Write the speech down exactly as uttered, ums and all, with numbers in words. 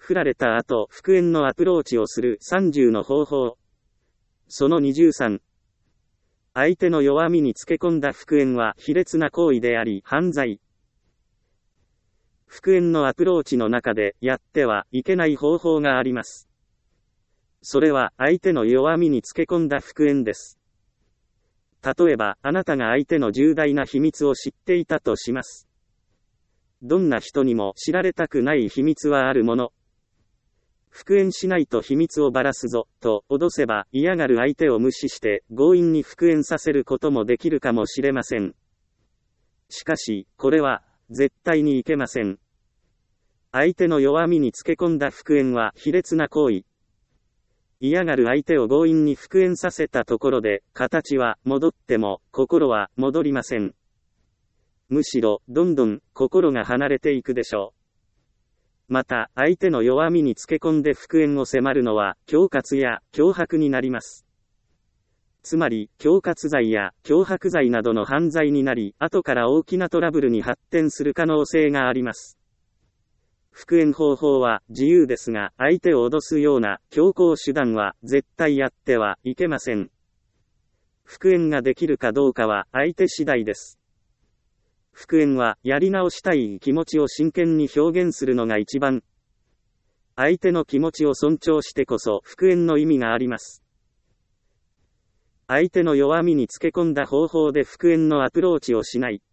振られた後、復縁のアプローチをするさんじゅうの方法。そのにじゅうさん。相手の弱みにつけ込んだ復縁は卑劣な行為であり、犯罪。復縁のアプローチの中でやってはいけない方法があります。それは相手の弱みにつけ込んだ復縁です。例えば、あなたが相手の重大な秘密を知っていたとします。どんな人にも知られたくない秘密はあるもの。復縁しないと秘密をばらすぞ、と脅せば嫌がる相手を無視して強引に復縁させることもできるかもしれません。しかし、これは、絶対にいけません。相手の弱みにつけ込んだ復縁は卑劣な行為。嫌がる相手を強引に復縁させたところで、形は戻っても、心は戻りません。むしろ、どんどん、心が離れていくでしょう。また、相手の弱みにつけ込んで復縁を迫るのは、恐喝や脅迫になります。つまり、恐喝罪や脅迫罪などの犯罪になり、後から大きなトラブルに発展する可能性があります。復縁方法は自由ですが、相手を脅すような強硬手段は絶対やってはいけません。復縁ができるかどうかは相手次第です。復縁はやり直したい気持ちを真剣に表現するのが一番。相手の気持ちを尊重してこそ復縁の意味があります。相手の弱みにつけ込んだ方法で復縁のアプローチをしない。